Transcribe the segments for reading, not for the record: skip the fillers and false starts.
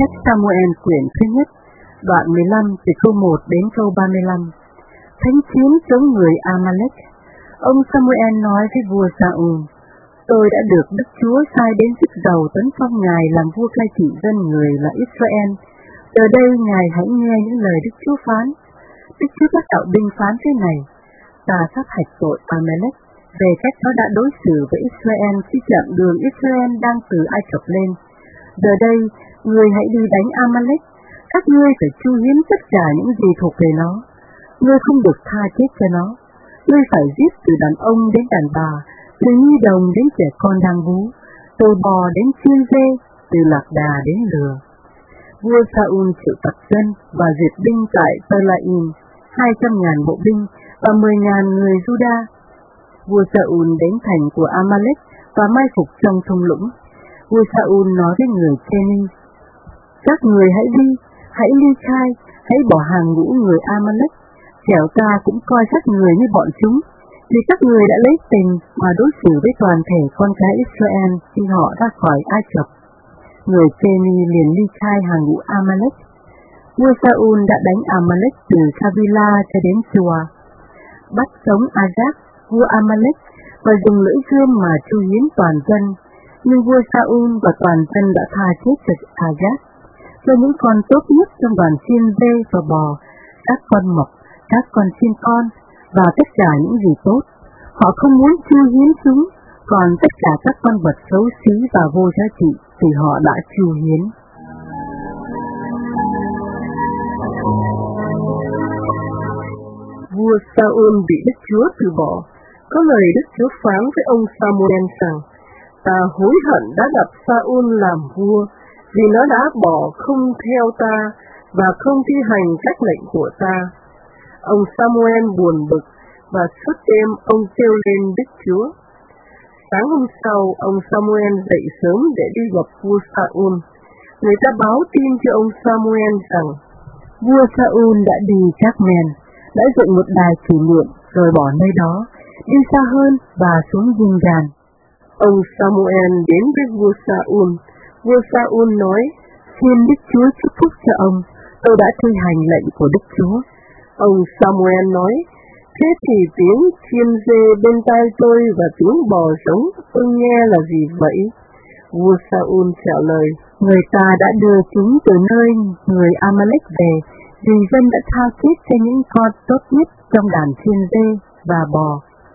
Sách Samuel quyển thứ nhất, đoạn 15 từ câu 1 đến câu 35. Thánh chiến chống người Amalek. Ông Samuel nói với vua Saul: Tôi đã được Đức Chúa sai đến sức giàu tấn phong Ngài làm vua cai trị dân người là Israel. Giờ đây Ngài hãy nghe những lời Đức Chúa phán. Đức Chúa các đạo binh phán thế này: Ta sát hạch tội Amalek về cách nó đã đối xử với Israel khi chặng đường Israel đang từ Ai Cập lên. Giờ đây, ngươi hãy đi đánh Amalek. Các ngươi phải chu hiến tất cả những gì thuộc về nó. Ngươi không được tha chết cho nó. Ngươi phải giết từ đàn ông đến đàn bà, từ nhi đồng đến trẻ con đang bú, từ bò đến chiên dê, từ lạc đà đến lừa. Vua Saul triệu tập dân và duyệt binh tại Telaim, 200.000 bộ binh và 10.000 người Juda. Vua Saul đến thành của Amalek và mai phục trong thung lũng. Vua Saul nói với người Keni: Các người hãy đi, hãy ly khai, hãy bỏ hàng ngũ người Amalek. Kẻo ta cũng coi các người như bọn chúng, vì các người đã lấy tình mà đối xử với toàn thể con cái Israel khi họ ra khỏi Ai Cập. Người Keni liền ly khai hàng ngũ Amalek. Vua Saul đã đánh Amalek từ Havila cho đến Shua, bắt sống Agag, vua Amalek, và dùng lưỡi gươm mà chu hiến toàn dân. Nhưng vua Saul và toàn dân đã tha chết cho Agag, cho những con tốt nhất trong đoàn chiên dê và bò, các con mộc, các con chiên con và tất cả những gì tốt. Họ không muốn chu hiến chúng, còn tất cả các con vật xấu xí và vô giá trị thì họ đã chu hiến. Vua Saul bị Đức Chúa từ bỏ. Có lời Đức Chúa phán với ông Samuel rằng: Ta hối hận đã đặt Saul làm vua, vì nó đã bỏ không theo ta và không thi hành các lệnh của ta. Ông Samuel buồn bực và suốt đêm ông kêu lên Đức Chúa. Sáng hôm sau, ông Samuel dậy sớm để đi gặp vua Saul. Người ta báo tin cho ông Samuel rằng vua Saul đã đi Carmel, đã dựng một đài kỷ niệm rồi bỏ nơi đó, đi xa hơn và xuống Gilgal. Ông Samuel đến với vua Saul. Vua Saul nói: Xin Đức Chúa chúc phúc cho ông, tôi đã thi hành lệnh của Đức Chúa. Ông Samuel nói: Thế thì tiếng chiên dê bên tai tôi và tiếng bò giống tôi nghe là gì vậy? Vua Saul trả lời: Người ta đã đưa chúng từ nơi người Amalek về, vì dân đã tha chết cho những con tốt nhất trong đàn chiên dê và bò,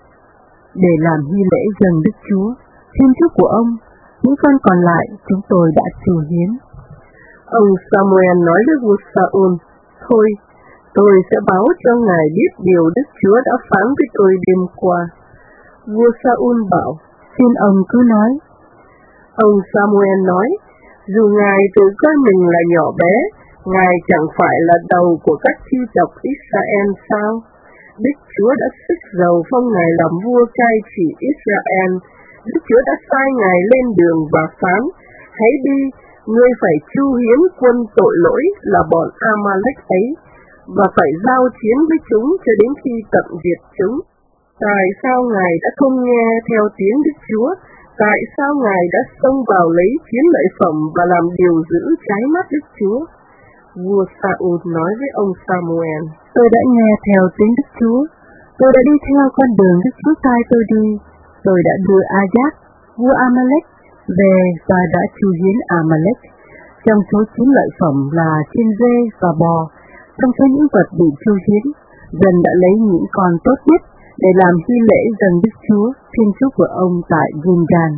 để làm hy lễ dâng Đức Chúa, Thiên Chúa của ông. Những con còn lại chúng tôi đã chu hiến. Ông Samuel nói với vua Saul: Thôi, tôi sẽ báo cho ngài biết điều Đức Chúa đã phán với tôi đêm qua. Vua Saul bảo: Xin ông cứ nói. Ông Samuel nói: Dù ngài tự coi mình là nhỏ bé, ngài chẳng phải là đầu của các chi tộc Israel sao? Đức Chúa đã sức giàu phong ngài làm vua cai trị Israel. Đức Chúa đã sai ngài lên đường và phán: Hãy đi, ngươi phải chu hiến quân tội lỗi là bọn Amalek ấy, và phải giao chiến với chúng cho đến khi tận diệt chúng. Tại sao ngài đã không nghe theo tiếng Đức Chúa? Tại sao ngài đã xông vào lấy chiến lợi phẩm và làm điều dữ trái mắt Đức Chúa? Vua Saul nói với ông Samuel: Tôi đã nghe theo tiếng Đức Chúa. Tôi đã đi theo con đường Đức Chúa sai tôi đi. Tôi đã đưa Agag, vua Amalek, về và đã chu hiến Amalek. Trong số chiến lợi phẩm là chiên dê và bò, trong số những vật bị chu hiến, dân đã lấy những con tốt nhất để làm hy lễ dâng Đức Chúa, Thiên Chúa của ông tại Gilgal.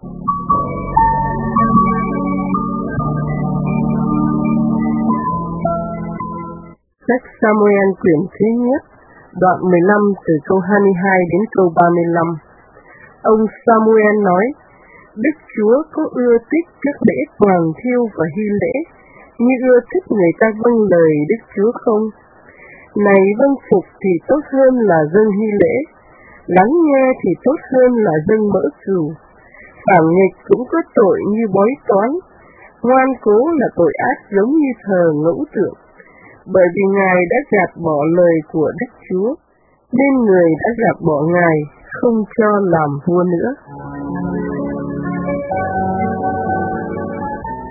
Sách Samuel quyển thứ nhất, đoạn 15 từ câu 22 đến câu 35. Ông Samuel nói: Đức Chúa có ưa thích các lễ toàn thiêu và hy lễ, như ưa thích người ta vâng lời Đức Chúa không? Này vâng phục thì tốt hơn là dâng hy lễ, lắng nghe thì tốt hơn là dâng mỡ cừu. Phản nghịch cũng có tội như bói toán, ngoan cố là tội ác giống như thờ ngẫu tượng. Bởi vì Ngài đã gạt bỏ lời của Đức Chúa, nên người đã gạt bỏ Ngài, không cho làm vua nữa.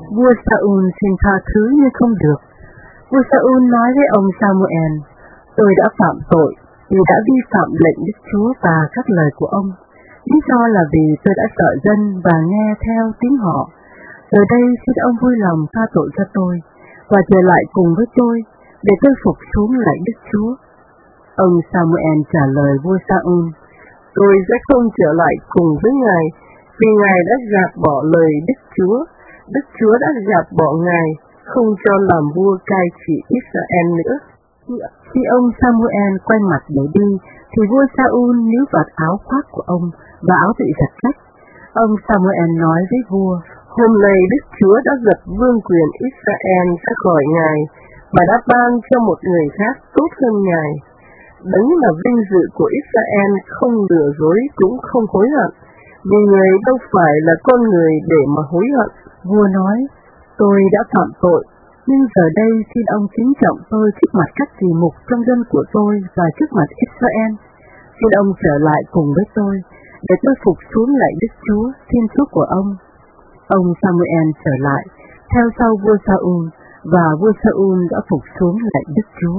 Vua Saul xin tha thứ nhưng không được. Vua Saul nói với ông Samuel, tôi đã phạm tội vì đã vi phạm lệnh Đức Chúa và các lời của ông. Lý do là vì tôi đã sợ dân và nghe theo tiếng họ. Giờ đây xin ông vui lòng tha tội cho tôi và trở lại cùng với tôi để tôi phục xuống lạy Đức Chúa. Ông Samuel trả lời vua Saul, tôi sẽ không trở lại cùng với ngài vì ngài đã gạt bỏ lời Đức Chúa. Đức Chúa đã gạt bỏ ngài, không cho làm vua cai trị Israel nữa. Khi ông Samuel quay mặt để đi, thì vua Saul níu vạt áo khoác của ông và áo bị giật rách. Ông Samuel nói với vua, hôm nay Đức Chúa đã giật vương quyền Israel ra khỏi ngài và đã ban cho một người khác tốt hơn ngài. Đấng là vinh dự của Israel không lừa dối cũng không hối hận, vì người đâu phải là con người để mà hối hận. Vua nói, tôi đã phạm tội, nhưng giờ đây xin ông kính trọng tôi trước mặt các kỳ mục trong dân của tôi và trước mặt Israel. Xin ông trở lại cùng với tôi, để tôi phục xuống lạy Đức Chúa, Thiên Chúa của ông. Ông Samuel trở lại, theo sau vua Saul, và vua Saul đã phục xuống lạy Đức Chúa.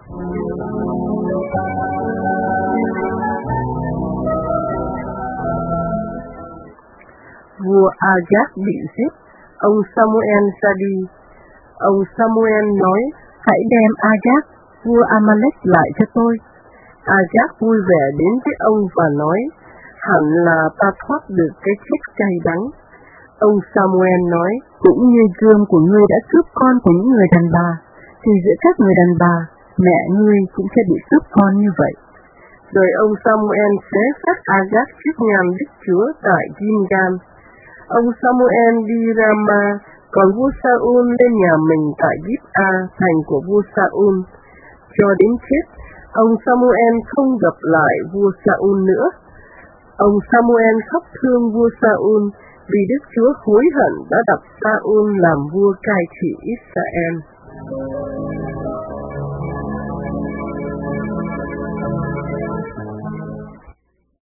Vua Agag bị giết, ông Samuel ra đi. Ông Samuel nói, hãy đem Agag, vua Amalek lại cho tôi. Agag vui vẻ đến với ông và nói, hẳn là ta thoát được cái chết cay đắng. Ông Samuel nói, cũng như gươm của ngươi đã cướp con của những người đàn bà, thì giữa các người đàn bà, mẹ ngươi cũng sẽ bị cướp con như vậy. Rồi ông Samuel xé xác Agag trước nhan Đức Chúa tại Gilgal. Ông Samuel đi Rama, còn vua Saul lên nhà mình tại Gibeah, thành của vua Saul. Cho đến chết, ông Samuel không gặp lại vua Saul nữa. Ông Samuel khóc thương vua Saul vì Đức Chúa hối hận đã đặt Saul làm vua cai trị Israel.